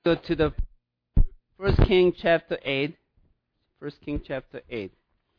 Go to the First King chapter 8. First King chapter 8.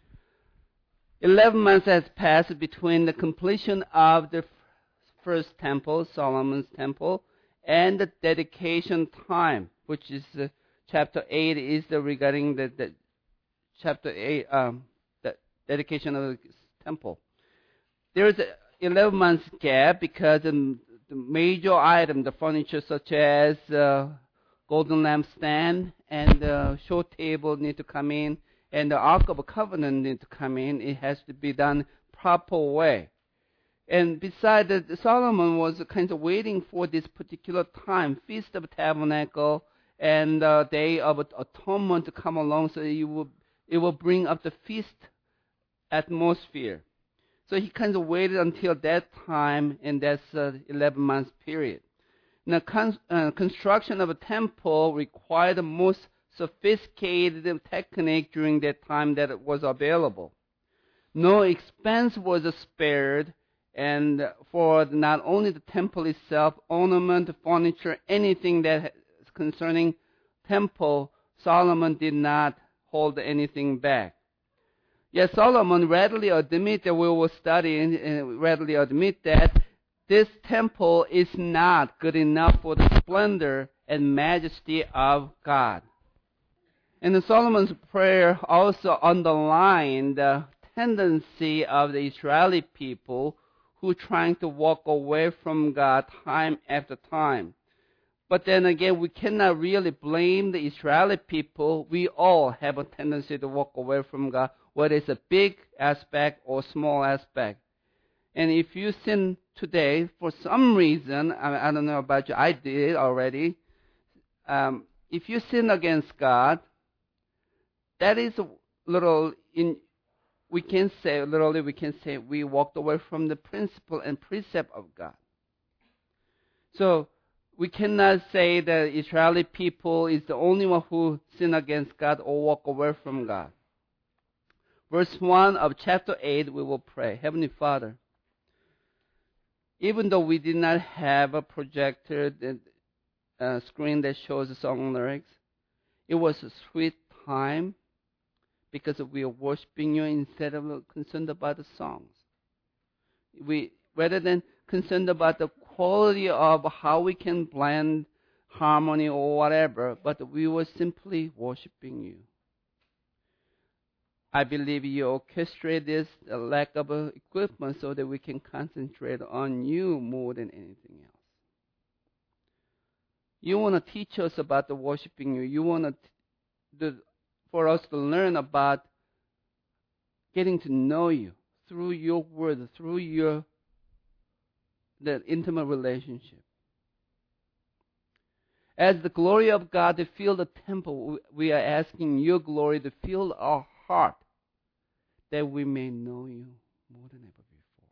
11 months has passed between the completion of the first temple, Solomon's temple, and the dedication time, which is chapter 8 is regarding the chapter 8, the dedication of the temple. There is 11 months gap because the major item, the furniture such as golden lampstand and the show table need to come in, and the Ark of Covenant need to come in. It has to be done proper way. And besides that, Solomon was kind of waiting for this particular time, Feast of Tabernacle and Day of Atonement to come along, so it will bring up the feast atmosphere. So he kind of waited until that time, and that's 11 months period. Now, construction of a temple required the most sophisticated technique during that time that it was available. No expense was spared, and for not only the temple itself, ornament, furniture, anything that is concerning temple, Solomon did not hold anything back. Yes, Solomon readily admit that we will study and readily admit that this temple is not good enough for the splendor and majesty of God. And Solomon's prayer also underlined the tendency of the Israeli people who are trying to walk away from God time after time. But then again, we cannot really blame the Israeli people. We all have a tendency to walk away from God, whether it's a big aspect or small aspect. And if you sin today, for some reason, I don't know about you, I did already. If you sin against God, that is a little, we can say we walked away from the principle and precept of God. So we cannot say that Israeli people is the only one who sin against God or walk away from God. Verse 1 of chapter 8, we will pray. Heavenly Father, even though we did not have a projector screen that shows the song lyrics, it was a sweet time because we are worshiping you instead of concerned about the songs. Rather than concerned about the quality of how we can blend harmony or whatever, but we were simply worshiping you. I believe you orchestrate this lack of equipment so that we can concentrate on you more than anything else. You want to teach us about the worshiping you. You want for us to learn about getting to know you through your word, through the intimate relationship. As the glory of God to fill the temple, we are asking your glory to fill our heart, that we may know you more than ever before.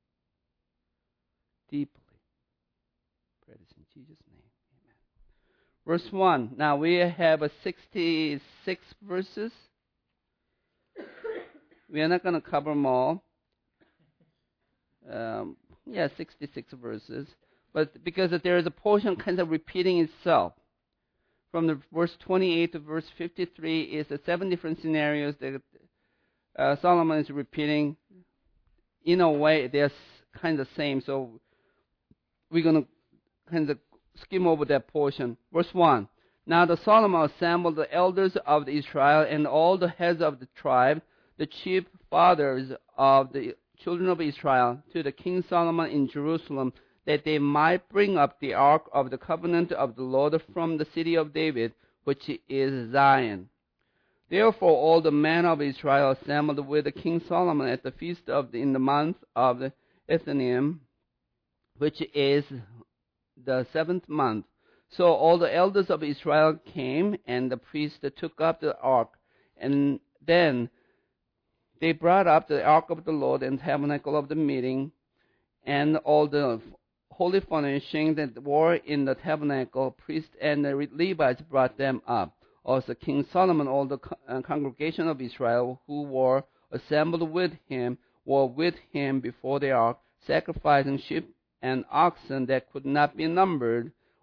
Deeply. Pray this in Jesus' name. Amen. Verse 1. Now we have 66 verses. We are not going to cover them all. 66 verses. But because there is a portion kind of repeating itself. From the verse 28 to verse 53 is the 7 different scenarios that Solomon is repeating. In a way, they're kind of the same. So we're going to kind of skim over that portion. Verse 1. Now the Solomon assembled the elders of Israel and all the heads of the tribe, the chief fathers of the children of Israel, to the king Solomon in Jerusalem, that they might bring up the ark of the covenant of the Lord from the city of David, which is Zion. Therefore all the men of Israel assembled with the king Solomon at the feast in the month of the Ethanim, which is the 7th month. So all the elders of Israel came, and the priests took up the ark, and then they brought up the ark of the Lord and tabernacle of the meeting, and all the holy furnishing that were in the tabernacle. Priests and the Levites brought them up. Also King Solomon, all the congregation of Israel who were assembled with him, were with him before the ark, sacrificing sheep and oxen that could not be numbered,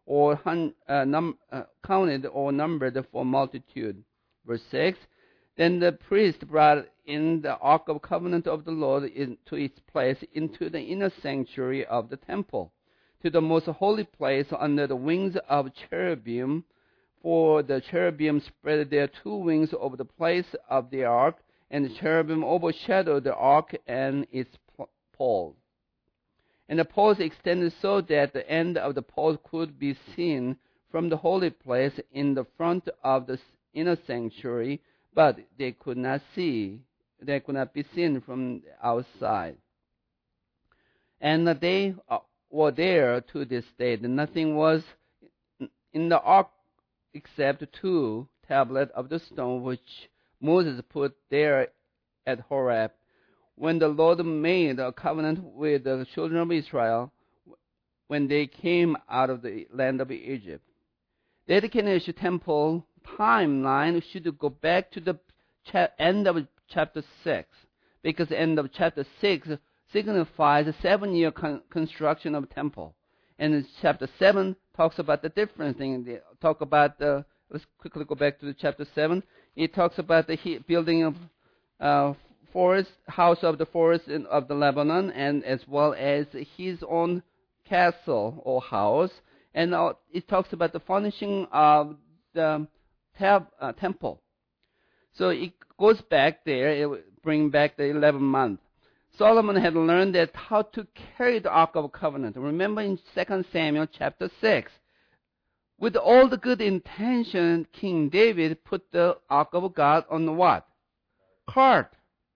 or counted or numbered for multitude. Verse 6, then the priest brought in the ark of covenant of the Lord into its place into the inner sanctuary of the temple, to the most holy place under the wings of cherubim, for the cherubim spread their two wings over the place of the ark, and the cherubim overshadowed the ark and its poles. And the poles extended so that the end of the poles could be seen from the holy place in the front of the inner sanctuary, but they could not be seen from outside. And they were there to this day. Nothing was in the ark except 2 tablets of the stone which Moses put there at Horeb, when the Lord made a covenant with the children of Israel when they came out of the land of Egypt. The dedication temple timeline should go back to the end of chapter 6, because the end of chapter 6 signifies the 7-year construction of the temple. And chapter 7 talks about the different thing. They talk about let's quickly go back to the chapter 7. It talks about the building of house of the forest of the Lebanon, and as well as his own castle or house. And it talks about the furnishing of the temple. So it goes back there, it brings back the 11th month. Solomon had learned that how to carry the Ark of Covenant. Remember in 2 Samuel chapter 6, with all the good intention, King David put the Ark of God on the what? Cart.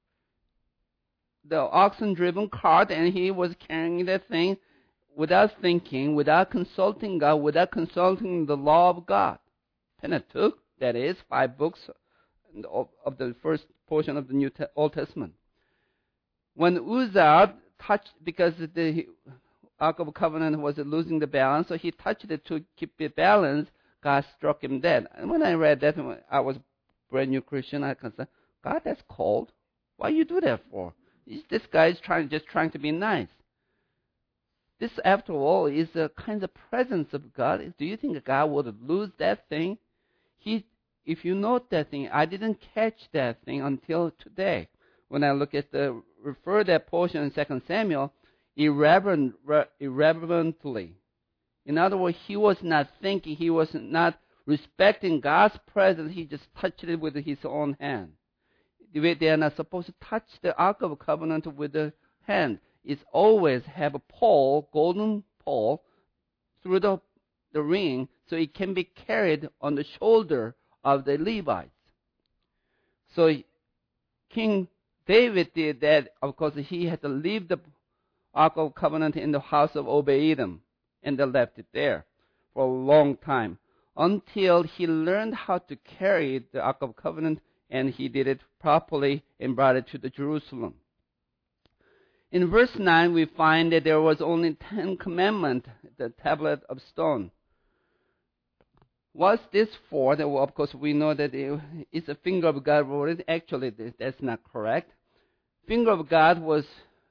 The oxen-driven cart, and he was carrying that thing without thinking, without consulting God, without consulting the law of God. Pentateuch, that is, 5 books of the first portion of the Old Testament. When Uzzah touched, because the Ark of Covenant was losing the balance, so he touched it to keep it balanced, God struck him dead. And when I read that, when I was a brand new Christian, I said, God, that's cold. Why you do that for? This guy is just trying to be nice. This, after all, is a kind of presence of God. Do you think God would lose that thing? If you note that thing, I didn't catch that thing until today. When I look at refer that portion in 2 Samuel, irreverently. In other words, he was not thinking, he was not respecting God's presence, he just touched it with his own hand. They are not supposed to touch the Ark of Covenant with the hand. It's always have a pole, golden pole, through the ring, so it can be carried on the shoulder of the Levites. So King David did that. Of course, he had to leave the Ark of Covenant in the house of Obed-Edom, and they left it there for a long time until he learned how to carry the Ark of Covenant, and he did it properly and brought it to the Jerusalem. In verse 9, we find that there was only 10 commandments, the tablet of stone. What's this for? Well, of course, we know that it's a finger of God wrote it. Actually, that's not correct. Finger of God was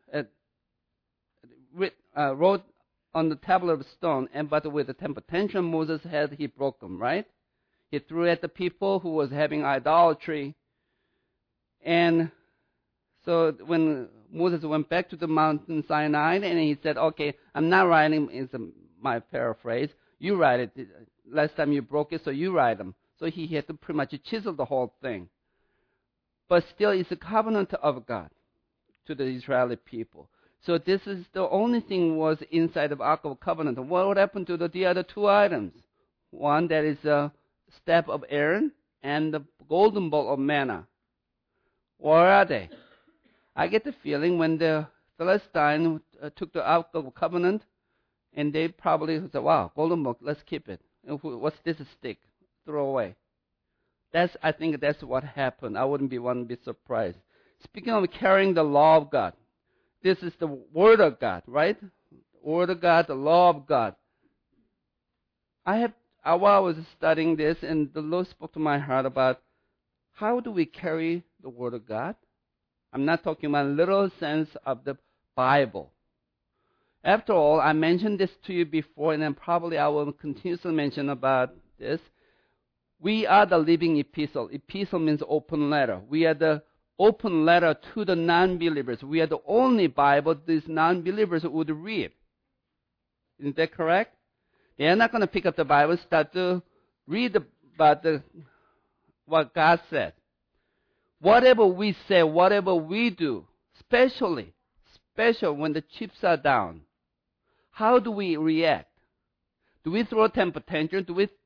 wrote on the tablet of stone, but with the temper tantrum Moses had, he broke them, right? He threw at the people who was having idolatry. And so when Moses went back to the mountain Sinai, and he said, okay, I'm not writing, it's my paraphrase, you write it. Last time you broke it, so you write them. So he had to pretty much chisel the whole thing. But still, it's a covenant of God to the Israeli people. So this is the only thing was inside of Ark of Covenant. What would happen to the other 2 items? One, that is a staff of Aaron, and the golden bowl of manna. Where are they? I get the feeling when the Philistines took the Ark of Covenant, and they probably said, wow, golden bowl, let's keep it. What's this stick? Throw away. I think that's what happened. I wouldn't be one bit surprised. Speaking of carrying the law of God, this is the Word of God, right? Word of God, the law of God. While I was studying this, and the Lord spoke to my heart about how do we carry the Word of God? I'm not talking about literal sense of the Bible. After all, I mentioned this to you before, and then probably I will continue to mention about this. We are the living epistle. Epistle means open letter. We are the open letter to the non-believers. We are the only Bible these non-believers would read. Isn't that correct? They are not going to pick up the Bible, start to read about what God said. Whatever we say, whatever we do, especially when the chips are down, how do we react? Do we throw a temper tantrum? Do we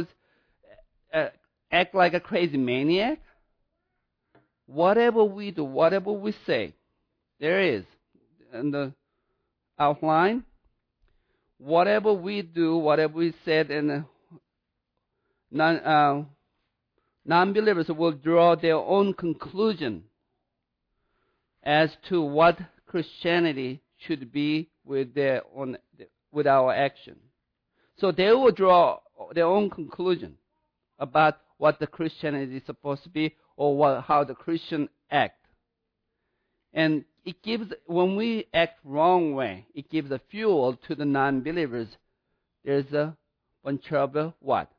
act like a crazy maniac? Whatever we do, whatever we say, there is in the outline. Whatever we do, whatever we said, and non-believers will draw their own conclusion as to what Christianity should be with our action. So they will draw their own conclusion about what the Christianity is supposed to be, or how the Christian act. And it gives, when we act wrong way, it gives a fuel to the non-believers. There's a bunch of what?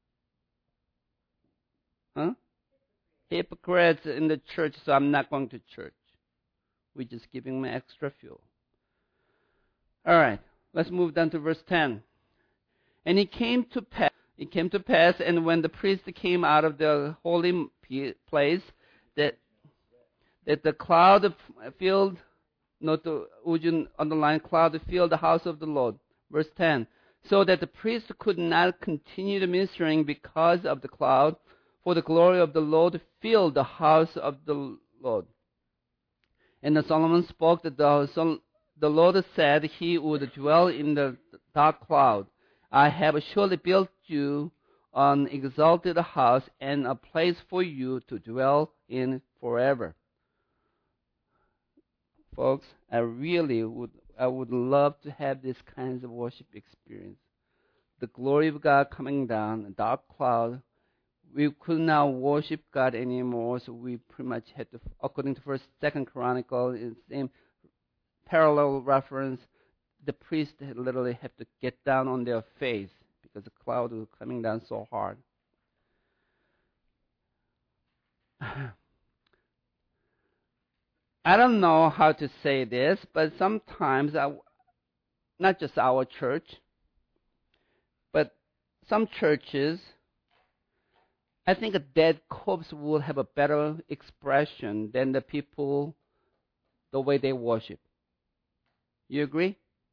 Hypocrites in the church, so I'm not going to church. We're just giving them extra fuel. All right, let's move down to verse 10. And it came to pass, and when the priest came out of the holy place, that the cloud filled, not the Ujun underline, cloud filled the house of the Lord. Verse 10. So that the priest could not continue the ministering because of the cloud, for the glory of the Lord filled the house of the Lord. And Solomon spoke that the Lord said he would dwell in the dark cloud. I have surely built you an exalted house and a place for you to dwell in forever. Folks, I would love to have this kind of worship experience. The glory of God coming down, a dark cloud. We could not worship God anymore, so we pretty much had to, according to First, Second Chronicle, in the same parallel reference, the priests literally have to get down on their face because the cloud was coming down so hard. I don't know how to say this, but sometimes, not just our church, but some churches, I think a dead corpse will have a better expression than the people, the way they worship. You agree?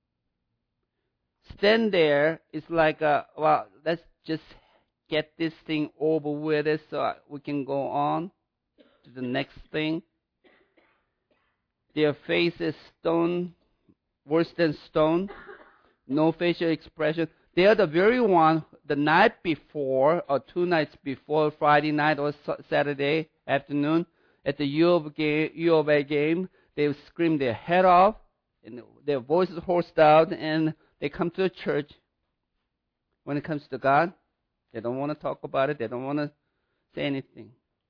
Stand there, it's like, well, let's just get this thing over with it so we can go on to the next thing. Their face is stone, worse than stone, no facial expression. They are the very one, the night before, or 2 nights before, Friday night or Saturday afternoon, at the U of A game, they scream their head off, and their voices hoarse out, and they come to the church. When it comes to God, they don't want to talk about it. They don't want to say anything.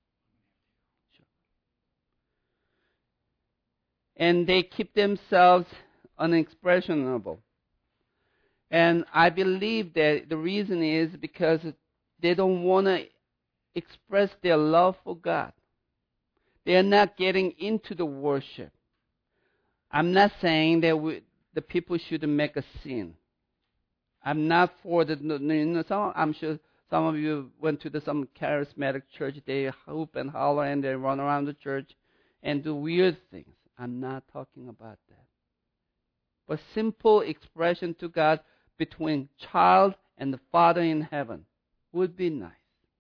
And they keep themselves unexpressionable. And I believe that the reason is because they don't want to express their love for God. They are not getting into the worship. I'm not saying that the people should make a scene. I'm not for I'm sure some of you went to some charismatic church. They hoop and holler and they run around the church and do weird things. I'm not talking about that. But simple expression to God between child and the Father in heaven would be nice.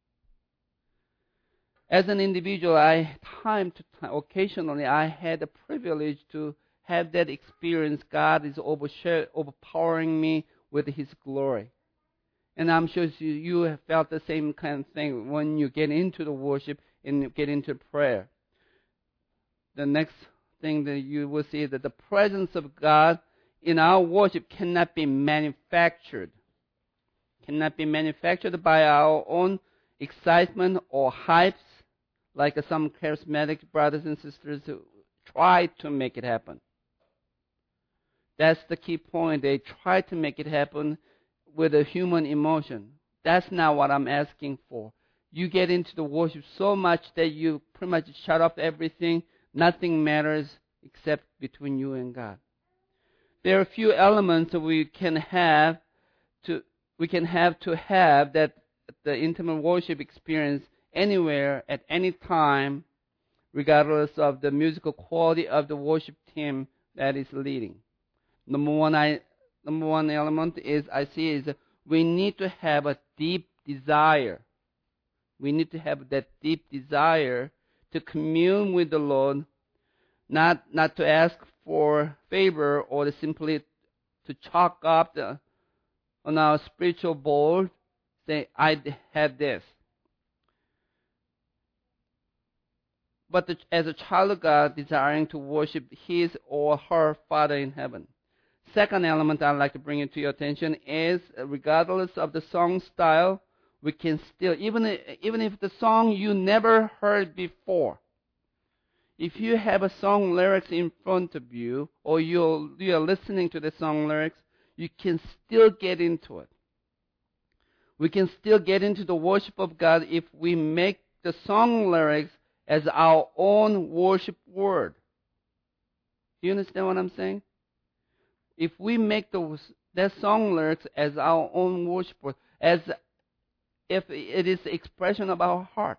As an individual, occasionally I had the privilege to have that experience. God is overpowering me with His glory. And I'm sure you have felt the same kind of thing when you get into the worship and get into prayer. The next thing that you will see is that the presence of God in our worship cannot be manufactured. Cannot be manufactured by our own excitement or hypes, like some charismatic brothers and sisters who try to make it happen. That's the key point. They try to make it happen with a human emotion. That's not what I'm asking for. You get into the worship so much that you pretty much shut off everything. Nothing matters except between you and God. There are a few elements that we can have to have that the intimate worship experience anywhere at any time, regardless of the musical quality of the worship team that is leading. Number one element is we need to have a deep desire. We need to have that deep desire to commune with the Lord, not to ask for favor or to simply to chalk up on our spiritual board, say, I have this. But as a child of God, desiring to worship his or her Father in heaven. Second element I'd like to bring into your attention is, regardless of the song style, we can still, even if the song you never heard before, if you have a song lyrics in front of you, or you are listening to the song lyrics, you can still get into it. We can still get into the worship of God if we make the song lyrics as our own worship word. Do you understand what I'm saying? If we make that song lyrics as our own worship word, as if it is the expression of our heart.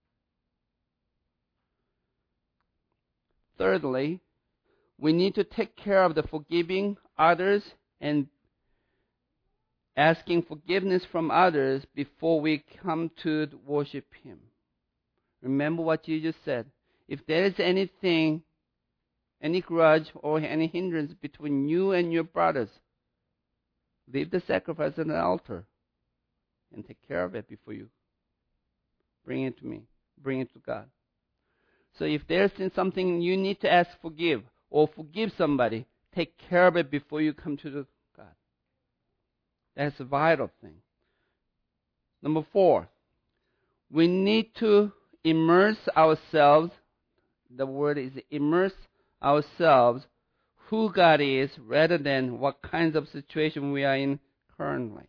Thirdly, we need to take care of the forgiving others and asking forgiveness from others before we come to worship him. Remember what Jesus said. If there is anything, any grudge or any hindrance between you and your brothers, leave the sacrifice at the altar and take care of it before you bring it to me, bring it to God. So if there's something you need to ask forgive or forgive somebody, take care of it before you come to God. That's a vital thing. Number 4, we need to immerse ourselves. The word is immerse ourselves who God is rather than what kinds of situation we are in currently.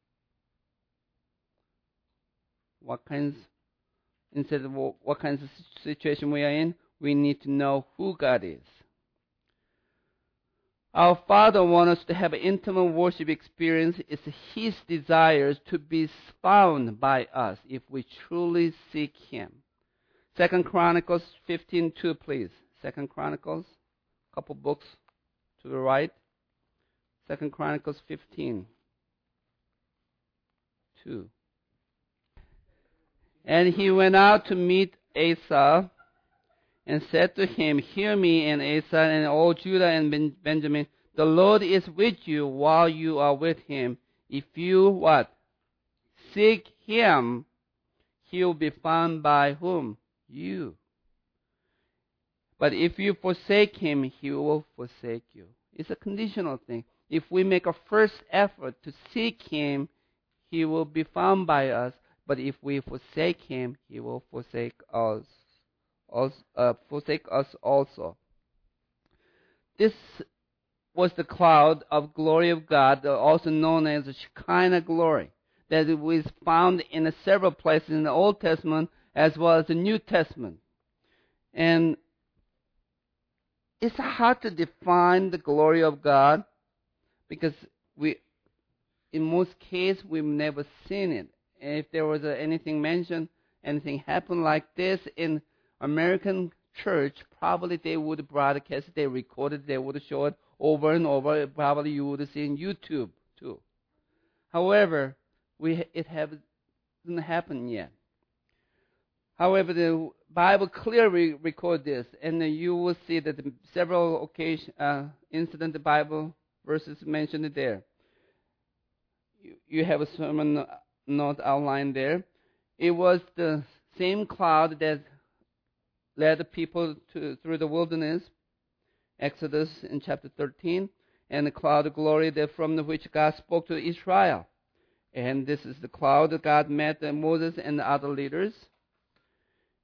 Instead of what kinds of situation we are in, we need to know who God is. Our Father wants us to have an intimate worship experience. It's his desires to be found by us if we truly seek him. 2 Chronicles 15:2, please. 2 Chronicles, a couple books to the right. 2 Chronicles 15:2. And he went out to meet Asa and said to him, Hear me, and Asa and all Judah and Benjamin, the Lord is with you while you are with him. If you, what? Seek him, he will be found by whom? You. But if you forsake him, he will forsake you. It's a conditional thing. If we make a first effort to seek him, he will be found by us. But if we forsake him, he will forsake us also. This was the cloud of glory of God, also known as the Shekinah glory, that it was found in several places in the Old Testament as well as the New Testament. And it's hard to define the glory of God because in most cases, we've never seen it. And if there was anything mentioned, anything happened like this in American church, probably they would broadcast it, they recorded it, they would show it over and over. Probably you would see in YouTube too. However, it hasn't happened yet. However, the Bible clearly records this, and you will see that several incident the Bible verses mentioned there. You have a sermon note outlined there. It was the same cloud that led the people through the wilderness, Exodus in chapter 13, and the cloud of glory from which God spoke to Israel. And this is the cloud that God met Moses and the other leaders.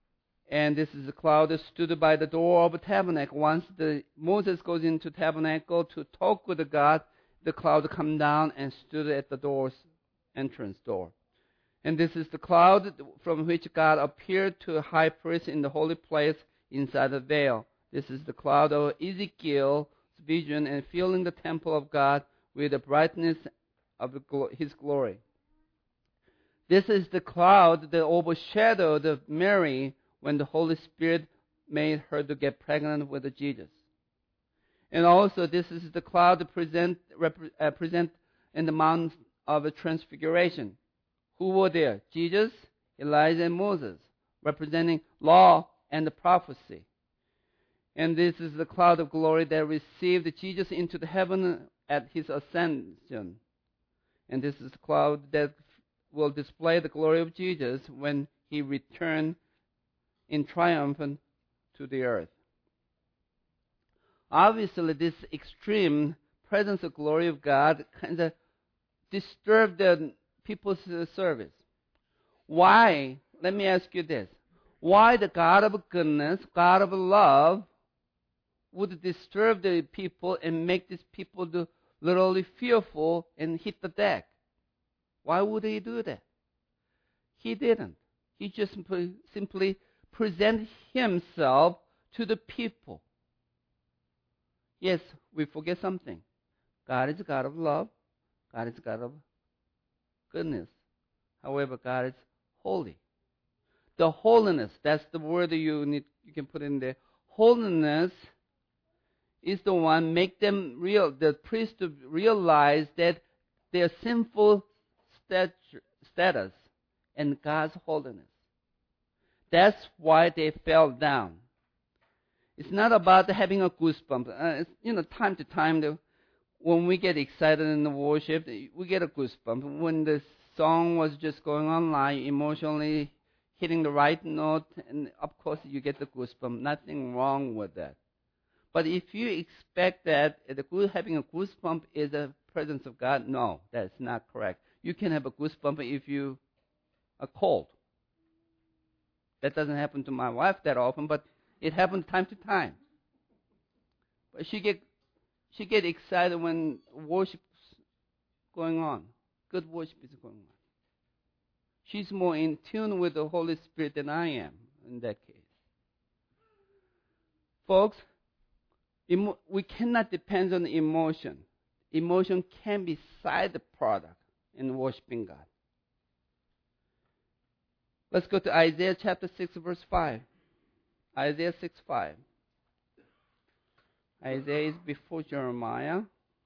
And this is the cloud that stood by the door of the tabernacle. Once Moses goes into tabernacle to talk with God, the cloud come down and stood at the door's entrance door. And this is the cloud from which God appeared to the high priest in the holy place inside the veil. This is the cloud of Ezekiel's vision and filling the temple of God with the brightness of His glory. This is the cloud that overshadowed Mary when the Holy Spirit made her to get pregnant with Jesus. And also, this is the cloud present in the Mount of Transfiguration. Who were there? Jesus, Elijah, and Moses, representing law and the prophecy. And this is the cloud of glory that received Jesus into the heaven at His ascension. And this is the cloud that will display the glory of Jesus when He returned in triumph to the earth. Obviously, this extreme presence of glory of God kind of disturbed the people's service. Why? Let me ask you this. Why the God of goodness, God of love, would disturb the people and make these people literally fearful and hit the deck? Why would He do that? He didn't. He just simply presented Himself to the people. Yes, we forget something. God is a God of love. God is a God of goodness. However, God is holy. The holiness, that's the word you can put in there. Holiness is the one make them the priest to realize that their sinful status and God's holiness. That's why they fell down. It's not about having a goosebump. Time to time, when we get excited in the worship, we get a goosebump. When the song was just going on live, emotionally hitting the right note, and of course you get the goosebump. Nothing wrong with that. But if you expect that having a goosebump is a presence of God, no, that's not correct. You can have a goosebump if you are cold. That doesn't happen to my wife that often, but it happens time to time. But she get excited when worship's going on. Good worship is going on. She's more in tune with the Holy Spirit than I am in that case. Folks, we cannot depend on emotion. Emotion can be side product in worshiping God. Let's go to Isaiah chapter 6, verse 5. Isaiah 6:5. Isaiah is before Jeremiah.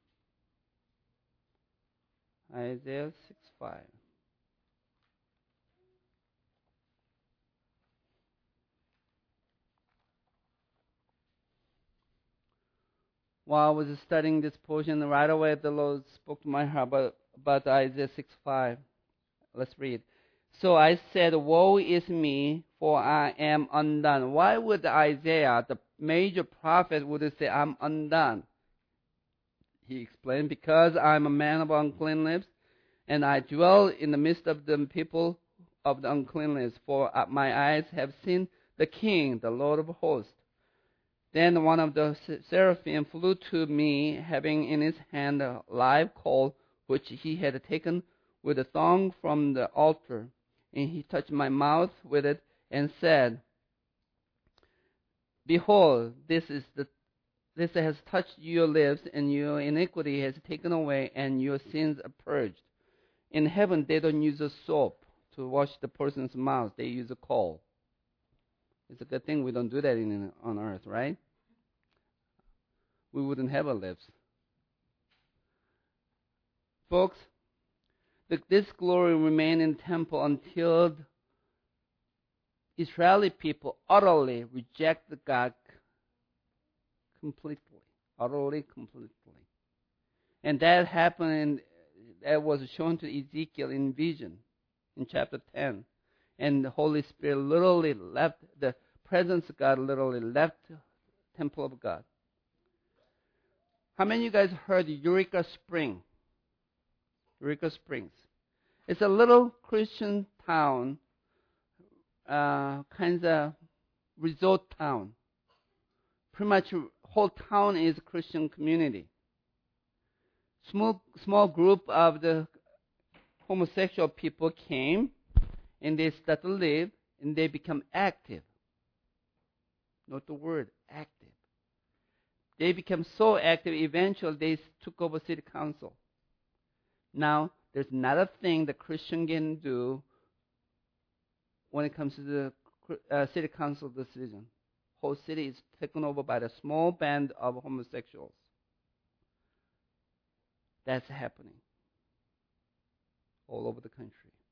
Isaiah 6:5. While I was studying this portion, right away the Lord spoke to my heart about Isaiah 6:5. Let's read. So I said, woe is me, for I am undone. Why would Isaiah, the major prophet, would say, I'm undone? He explained, because I'm a man of unclean lips, and I dwell in the midst of the people of the unclean lips, for my eyes have seen the King, the Lord of hosts. Then one of the seraphim flew to me, having in his hand a live coal, which he had taken with a thong from the altar. And he touched my mouth with it and said, behold, this has touched your lips, and your iniquity has taken away, and your sins are purged. In heaven, they don't use a soap to wash the person's mouth. They use a coal. It's a good thing we don't do that on earth, right? We wouldn't have our lips. Folks, this glory remained in the temple until Israeli people utterly rejected God completely. Utterly, completely. And that happened, and that was shown to Ezekiel in vision in chapter 10. And the Holy Spirit literally left, the presence of God literally left the temple of God. How many of you guys heard Eureka Spring? Eureka Springs. It's a little Christian town, kind of resort town. Pretty much whole town is a Christian community. Small group of the homosexual people came, and they start to live, and they become active. Note the word, active. They become so active, eventually they took over city council. Now, there's not a thing the Christian can do when it comes to the city council decision. Whole city is taken over by the small band of homosexuals. That's happening all over the country.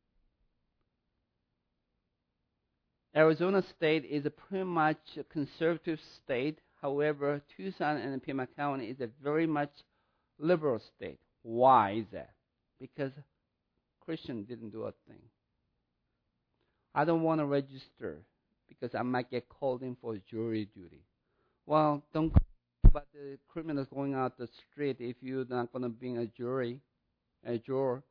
Arizona State is a pretty much a conservative state. However, Tucson and Pima County is a very much liberal state. Why is that? Because Christian didn't do a thing. I don't want to register because I might get called in for jury duty. Well, don't complain about the criminals going out the street if you're not going to be a juror.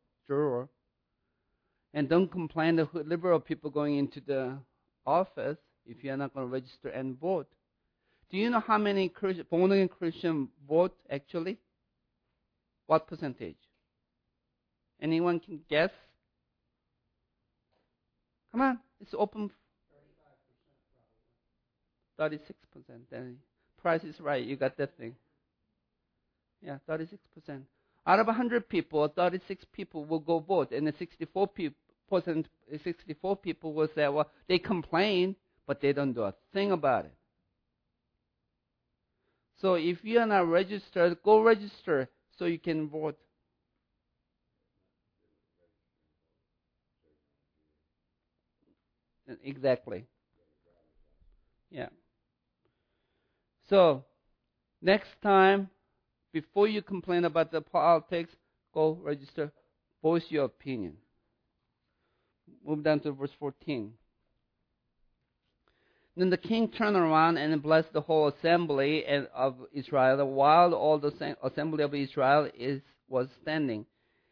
And don't complain the liberal people going into the office if you're not going to register and vote. Do you know how many born-again Christians vote actually? What percentage? Anyone can guess? Come on, it's open. 36%. Then price is right. You got that thing. Yeah, 36%. Out of 100 people, 36 people will go vote, and the 64 people will say, well, they complain, but they don't do a thing about it. So if you are not registered, go register so you can vote. Exactly. Yeah. So, next time, before you complain about the politics, go register, voice your opinion. Move down to verse 14. Then the king turned around and blessed the whole assembly of Israel, while all the assembly of Israel was standing.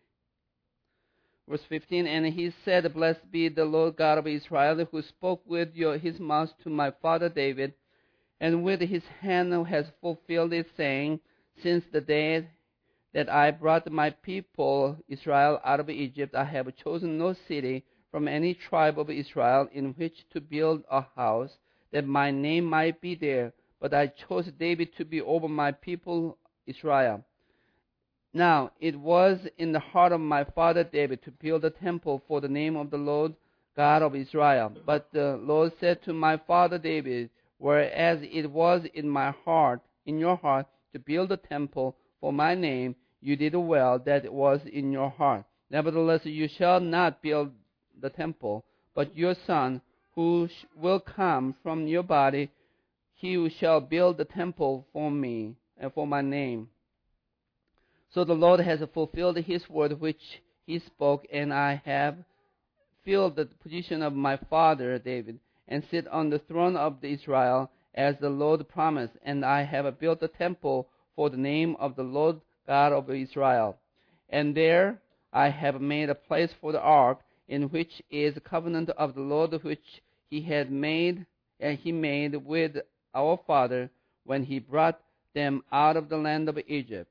Verse 15, and he said, Blessed be the Lord God of Israel, who spoke with his mouth to my father David, and with his hand has fulfilled it, saying, Since the day that I brought my people Israel out of Egypt, I have chosen no city from any tribe of Israel in which to build a house, that my name might be there. But I chose David to be over my people Israel. Now it was in the heart of my father David to build a temple for the name of the Lord God of Israel. But the Lord said to my father David, Whereas it was in your heart, to build a temple for my name, you did well that it was in your heart. Nevertheless, you shall not build the temple, but your son, who will come from your body, he shall build the temple for me and for my name. So the Lord has fulfilled his word which he spoke, and I have filled the position of my father David, and sit on the throne of Israel, as the Lord promised, and I have built a temple for the name of the Lord God of Israel. And there I have made a place for the ark, in which is the covenant of the Lord which he had made, and he made with our father when he brought them out of the land of Egypt.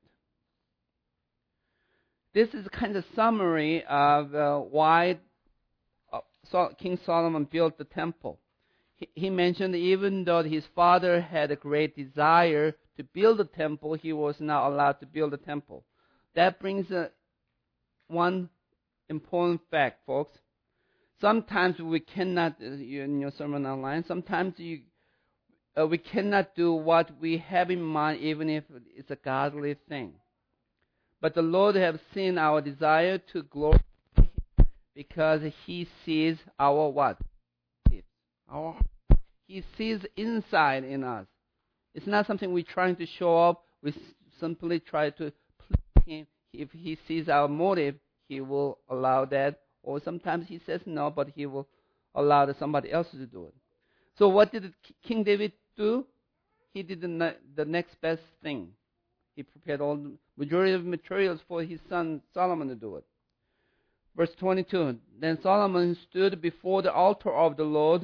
This is kind of summary of why King Solomon built the temple. He mentioned even though his father had a great desire to build a temple, he was not allowed to build a temple. That brings one important fact, folks. Sometimes we cannot, in your sermon online, sometimes we cannot do what we have in mind, even if it's a godly thing. But the Lord has seen our desire to glorify Him because He sees our what? Our heart. He sees inside in us. It's not something we're trying to show off. We simply try to please Him. If He sees our motive, He will allow that. Or sometimes He says no, but He will allow somebody else to do it. So what did King David do? He did the next best thing. He prepared all the majority of materials for his son Solomon to do it. Verse 22, Then Solomon stood before the altar of the Lord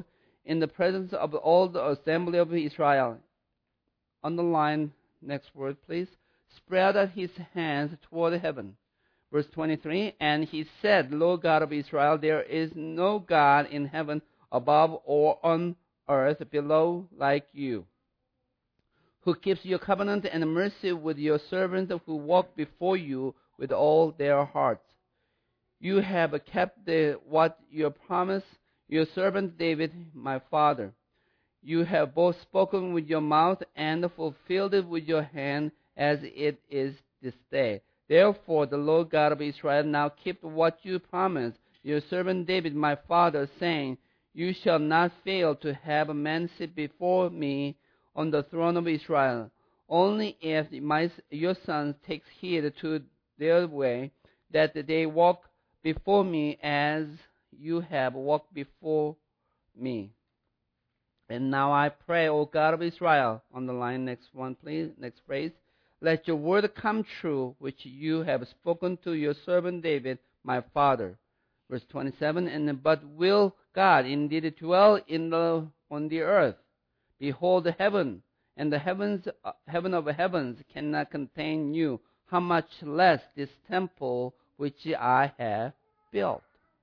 in the presence of all the assembly of Israel. Underline next word, please. Spread out his hands toward heaven. Verse 23, and he said, Lord God of Israel, there is no God in heaven above or on earth below like you, who keeps your covenant and mercy with your servants who walk before you with all their hearts. You have kept what you promised your servant David, my father. You have both spoken with your mouth and fulfilled it with your hand, as it is this day. Therefore, the Lord God of Israel now keep what you promised your servant David, my father, saying, You shall not fail to have a man sit before me on the throne of Israel. Only if your sons take heed to their way, that they walk before me as you have walked before me. And now I pray, O God of Israel, on the line, next one, please, next phrase, let your word come true, which you have spoken to your servant David, my father. Verse 27, but will God indeed dwell on the earth? Behold, the heaven and the heaven of heavens cannot contain you. How much less this temple which I have built?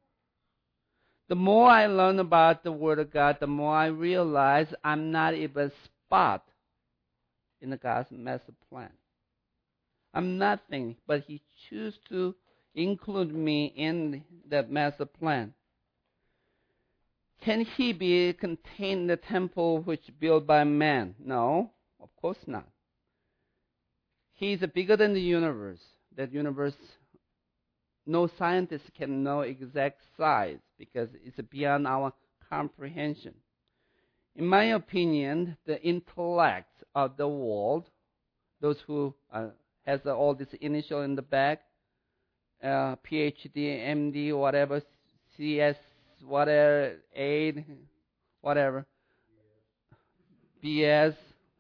The more I learn about the Word of God, the more I realize I'm not even a spot in the God's master plan. I'm nothing, but He chooses to include me in the master plan. Can He be contained in the temple which built by man? No, of course not. He is bigger than the universe. That universe, no scientist can know exact size because it's beyond our comprehension. In my opinion, the intellect of the world, those who has all this initial in the back, PhD, MD, whatever, CS, whatever, aid, whatever, BS,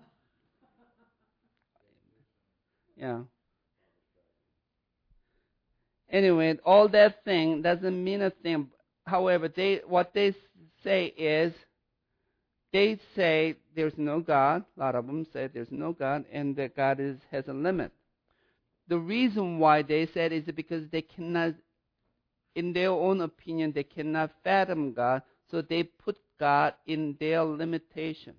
yeah. Anyway, all that thing doesn't mean a thing. However, what they say is, they say there's no God. A lot of them say there's no God, and that God has a limit. The reason why they said is because they cannot, in their own opinion, they cannot fathom God, so they put God in their limitation.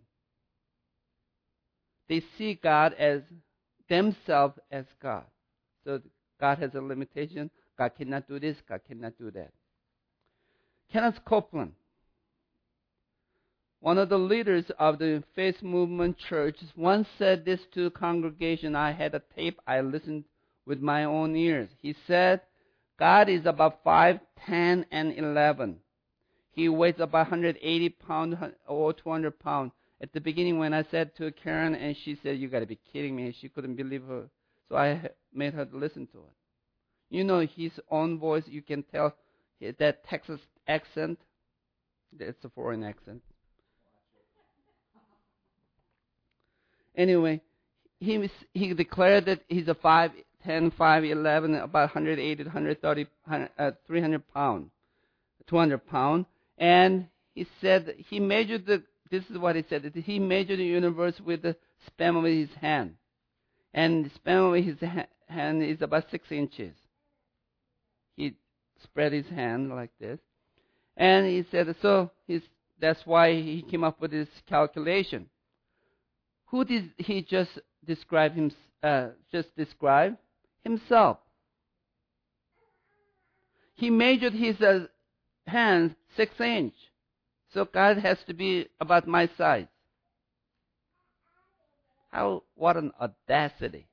They see God as themselves as God. So God has a limitation. God cannot do this. God cannot do that. Kenneth Copeland, one of the leaders of the Faith Movement Church, once said this to a congregation. I had a tape I listened with my own ears. He said, God is about 5'10" and 11. He weighs about 180 pounds or 200 pounds. At the beginning when I said to Karen, and she said, you got to be kidding me. She couldn't believe her. So I made her listen to it. You know, his own voice, you can tell that Texas accent. It's a foreign accent. Anyway, he declared that he's a 5'10", 5'11", about 180 to 130, 300 pounds, 200 pounds. And he said he measured this is what he said, that he measured the universe with the span of his hand. And the span of his hand is about 6 inches. He spread his hand like this. And he said, that's why he came up with this calculation. Who did he just describe himself? He measured his hands 6 inches. So God has to be about my size. What an audacity.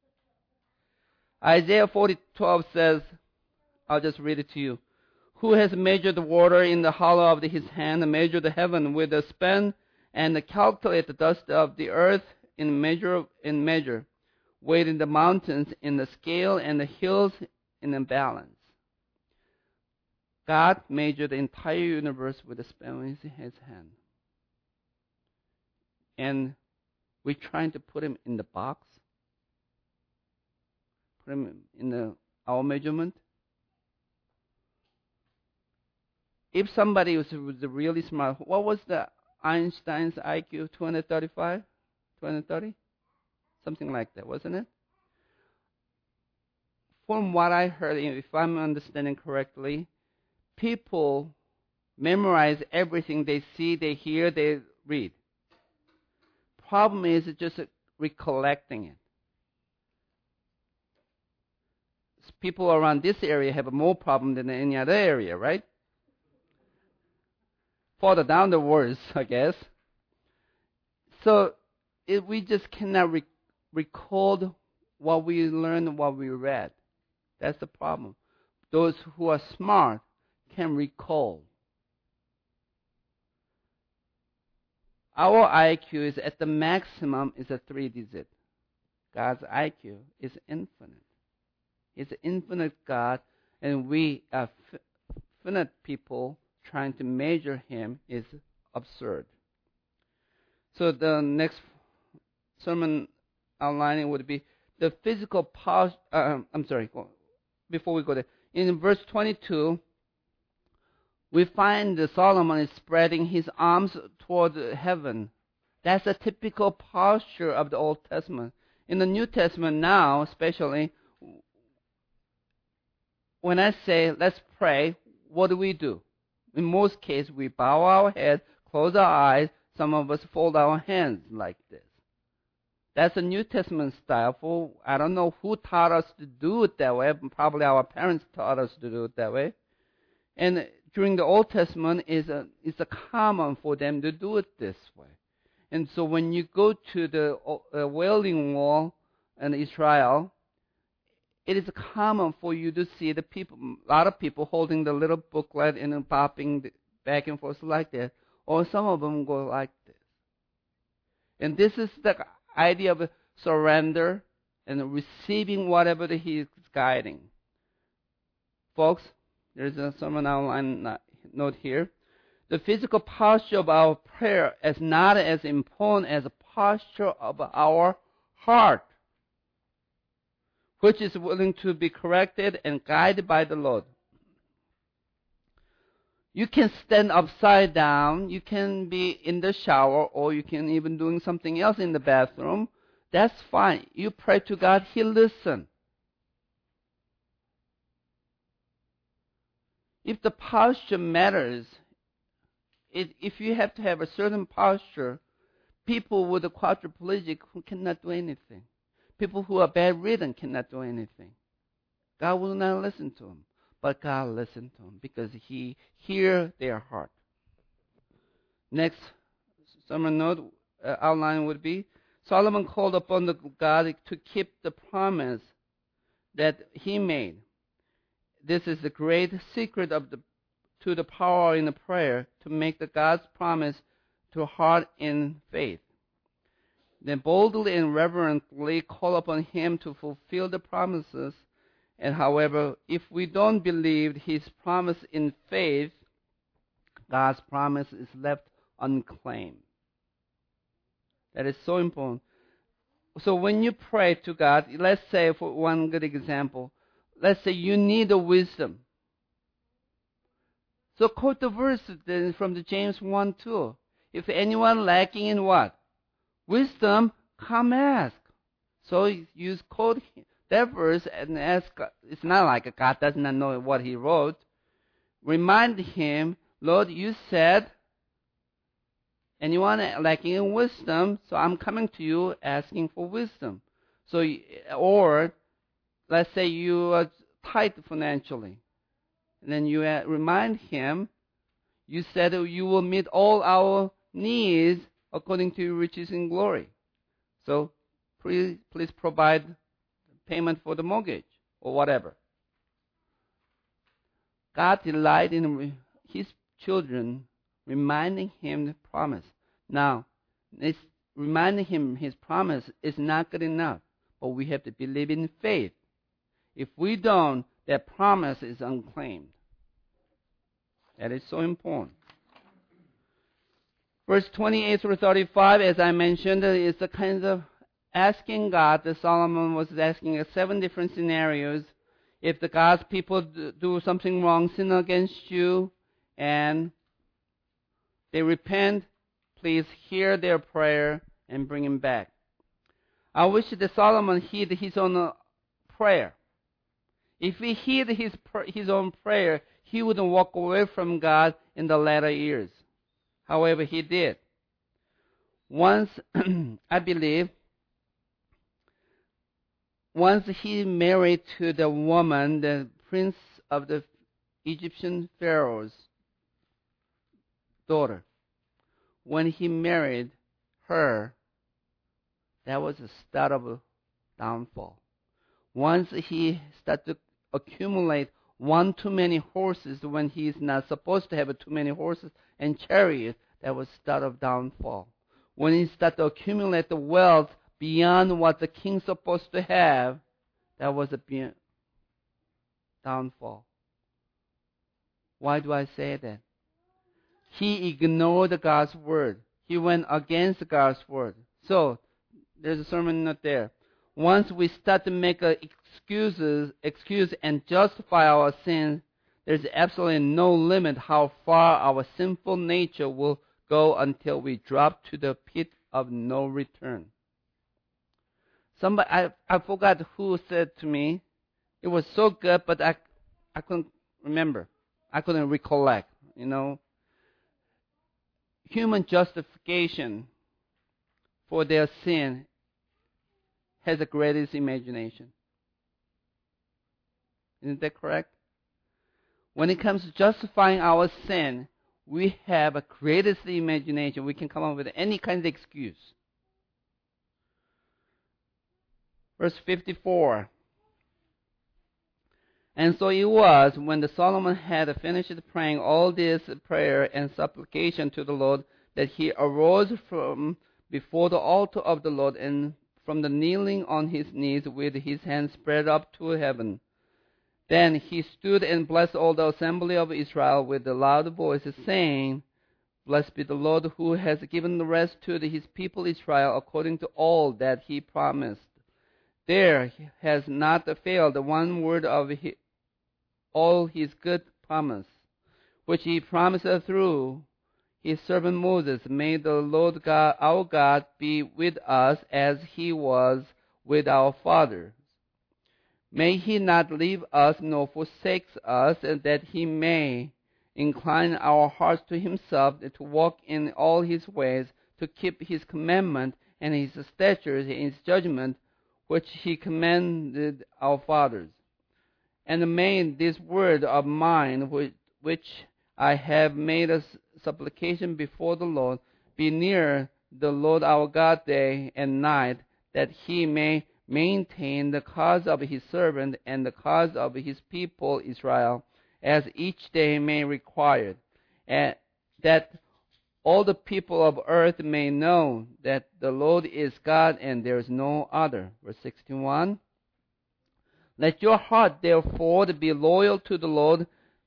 Isaiah 40:12 says, I'll just read it to you. Who has measured the water in the hollow of his hand, and measured the heaven with a span, and calculate the dust of the earth in measure, weighed the mountains in the scale, and the hills in the balance. God measured the entire universe with a span in his hand. And we're trying to put him in the box, put him in our measurement. If somebody was really smart, what was the Einstein's IQ 235, 230, something like that, wasn't it? From what I heard, if I'm understanding correctly, people memorize everything they see, they hear, they read. Problem is just recollecting it. People around this area have more problem than any other area, right? Further down the words, I guess. So we just cannot recall what we learned, what we read. That's the problem. Those who are smart can recall. Our IQ is at the maximum is a 3-digit. God's IQ is infinite. He's an infinite God, and we are finite people trying to measure him is absurd. So the next sermon outlining would be the physical power. Before we go there, in verse 22, we find that Solomon is spreading his arms toward heaven. That's a typical posture of the Old Testament. In the New Testament now, especially, when I say, let's pray, what do? In most cases, we bow our head, close our eyes, some of us fold our hands like this. That's a New Testament style. I don't know who taught us to do it that way. Probably our parents taught us to do it that way. And during the Old Testament, it's a common for them to do it this way. And so when you go to the Wailing Wall in Israel, it is common for you to see a lot of people holding the little booklet and popping back and forth like that. Or some of them go like this. And this is the idea of surrender and receiving whatever he is guiding. Folks, there's a sermon outline note here. The physical posture of our prayer is not as important as the posture of our heart, which is willing to be corrected and guided by the Lord. You can stand upside down, you can be in the shower, or you can even doing something else in the bathroom. That's fine. You pray to God, He'll listen. If the posture matters, if you have to have a certain posture, people with a quadriplegic who cannot do anything, people who are bedridden cannot do anything. God will not listen to them. But God listened to them because He hears their heart. Next sermon note outline would be, Solomon called upon God to keep the promise that he made. This is the great secret to the power in the prayer, to make the God's promise to heart in faith. Then boldly and reverently call upon Him to fulfill the promises. And however, if we don't believe His promise in faith, God's promise is left unclaimed. That is so important. So when you pray to God, let's say, for one good example, let's say you need a wisdom. So quote the verse from the James 1:2. If anyone lacking in what? Wisdom, come ask. So you quote that verse and ask. It's not like God does not know what He wrote. Remind Him, Lord, you said anyone lacking in wisdom, so I'm coming to you asking for wisdom. So, or let's say you are tight financially, and then you remind Him, you said you will meet all our needs according to your riches in glory. So please provide payment for the mortgage or whatever. God delights in His children reminding Him the promise. Now, reminding Him His promise is not good enough, but we have to believe in faith. If we don't, that promise is unclaimed. That is so important. Verse 28 through 35, as I mentioned, is the kind of asking God that Solomon was asking 7 different scenarios. If the God's people do something wrong, sin against you, and they repent, please hear their prayer and bring him back. I wish that Solomon heed his own prayer. If he heed his own prayer, he wouldn't walk away from God in the latter years. However, he did. Once, I believe, once he married to the woman, the prince of the Egyptian Pharaoh's daughter. When he married her, that was the start of a downfall. Once he started to accumulate one too many horses when he is not supposed to have too many horses and chariots, that was start of downfall. When he started to accumulate the wealth beyond what the king's supposed to have, that was a downfall. Why do I say that? He ignored God's word. He went against God's word. So, there's a sermon note there. Once we start to make excuse and justify our sin, there's absolutely no limit how far our sinful nature will go until we drop to the pit of no return. Somebody, I forgot who said to me, it was so good, but I couldn't remember. I couldn't recollect, Human justification for their sin has the greatest imagination. Isn't that correct? When it comes to justifying our sin, we have a greatest imagination. We can come up with any kind of excuse. Verse 54. And so it was, when the Solomon had finished praying all this prayer and supplication to the Lord, that he arose from before the altar of the Lord, and from the kneeling on his knees with his hands spread up to heaven. Then he stood and blessed all the assembly of Israel with a loud voice, saying, Blessed be the Lord, who has given the rest to his people Israel according to all that he promised. There has not failed one word of all his good promise, which he promised through his servant Moses. May the Lord God, our God, be with us as he was with our fathers. May he not leave us nor forsake us, and that he may incline our hearts to himself, to walk in all his ways, to keep his commandment and his statutes and his judgment, which he commanded our fathers. And may this word of mine, which I have made a supplication before the Lord, be near the Lord our God day and night, that he may maintain the cause of his servant and the cause of his people Israel, as each day may require, and that all the people of earth may know that the Lord is God and there is no other. Verse 61. Let your heart therefore be loyal to the Lord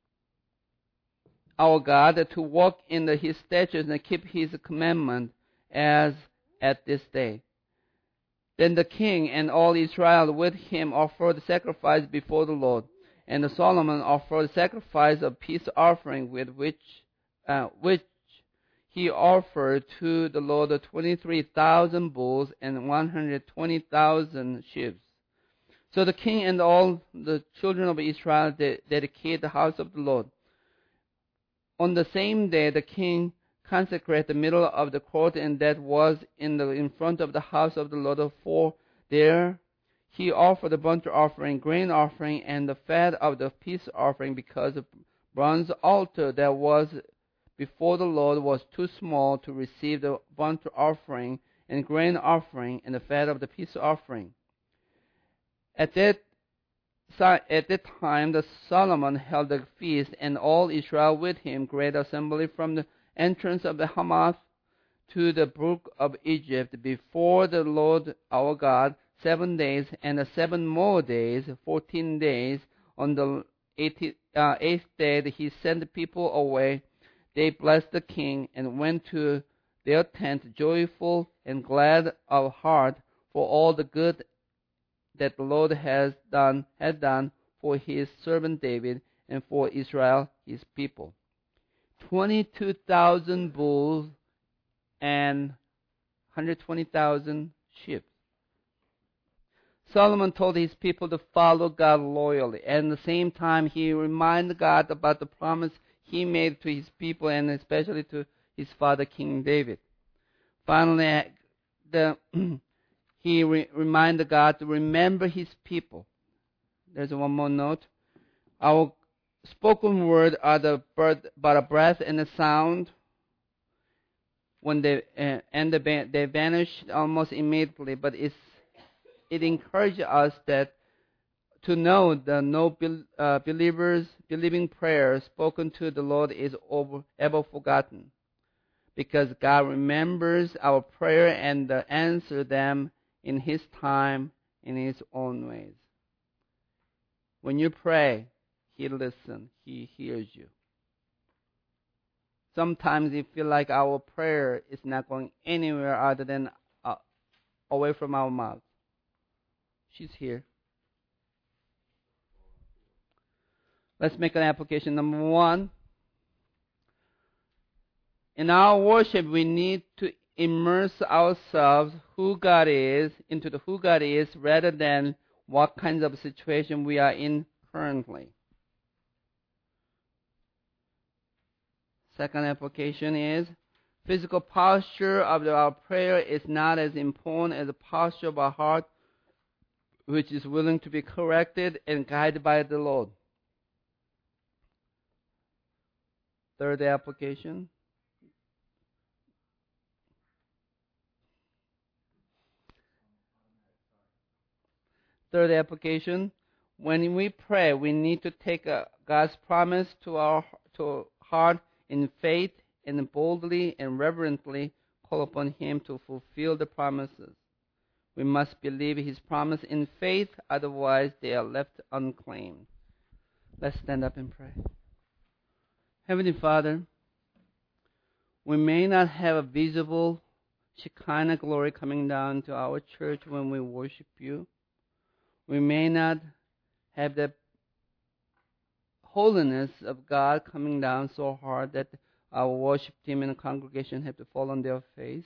our God, to walk in his statutes and keep his commandment as at this day. Then the king and all Israel with him offered sacrifice before the Lord. And Solomon offered sacrifice of peace offering, with which he offered to the Lord 23,000 bulls and 120,000 sheep. So the king and all the children of Israel dedicated the house of the Lord. On the same day, the king consecrated the middle of the court, and that was in front of the house of the Lord. For there he offered a burnt offering, grain offering, and the fat of the peace offering, because the bronze altar that was before the Lord was too small to receive the burnt offering and grain offering and the fat of the peace offering. At that time, the Solomon held a feast, and all Israel with him, great assembly from the entrance of the Hamath to the brook of Egypt, before the Lord our God, 7 days, and 7 more days, 14 days. On the 8th day, he sent the people away. They blessed the king and went to their tent, joyful and glad of heart, for all the good that the Lord had done for his servant David and for Israel his people. 22,000 bulls and 120,000 sheep. Solomon told his people to follow God loyally, and at the same time he reminded God about the promise he made to his people, and especially to his father King David. Finally, he reminded God to remember his people. There's one more note. Our spoken word are but a breath and a sound. When they vanish almost immediately, but it encourages us that to know that no believers believing prayer spoken to the Lord is ever forgotten, because God remembers our prayer and answers them in His time, in His own ways. When you pray, He listens, He hears you. Sometimes it feels like our prayer is not going anywhere other than away from our mouth. She's here. Let's make an application. Number one, in our worship, we need to immerse ourselves into who God is, rather than what kinds of situation we are in currently. Second application is, physical posture of our prayer is not as important as the posture of our heart, which is willing to be corrected and guided by the Lord. Third application. Third application. When we pray, we need to take God's promise to our heart in faith, and boldly and reverently call upon Him to fulfill the promises. We must believe His promise in faith, otherwise they are left unclaimed. Let's stand up and pray. Heavenly Father, we may not have a visible Shekinah glory coming down to our church when we worship you. We may not have the holiness of God coming down so hard that our worship team and the congregation have to fall on their face.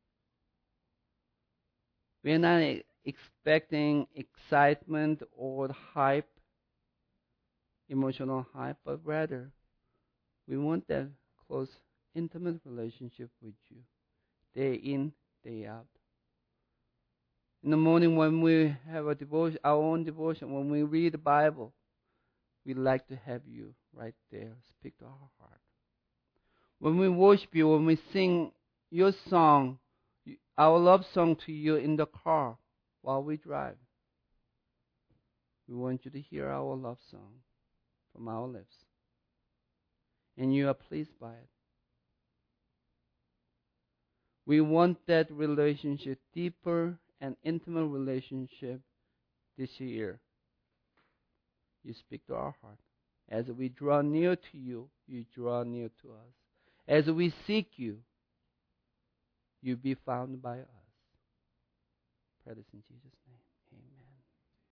We are not expecting excitement or hype, emotional hype, but rather we want that close, intimate relationship with you, day in, day out. In the morning when we have a devotion, our own devotion, when we read the Bible, we'd like to have you right there, speak to our heart. When we worship you, when we sing your song, our love song to you in the car while we drive, we want you to hear our love song from our lips. And you are pleased by it. We want that relationship, deeper and intimate relationship, this year. You speak to our heart. As we draw near to you, you draw near to us. As we seek you, you be found by us. Pray this in Jesus' name. Amen.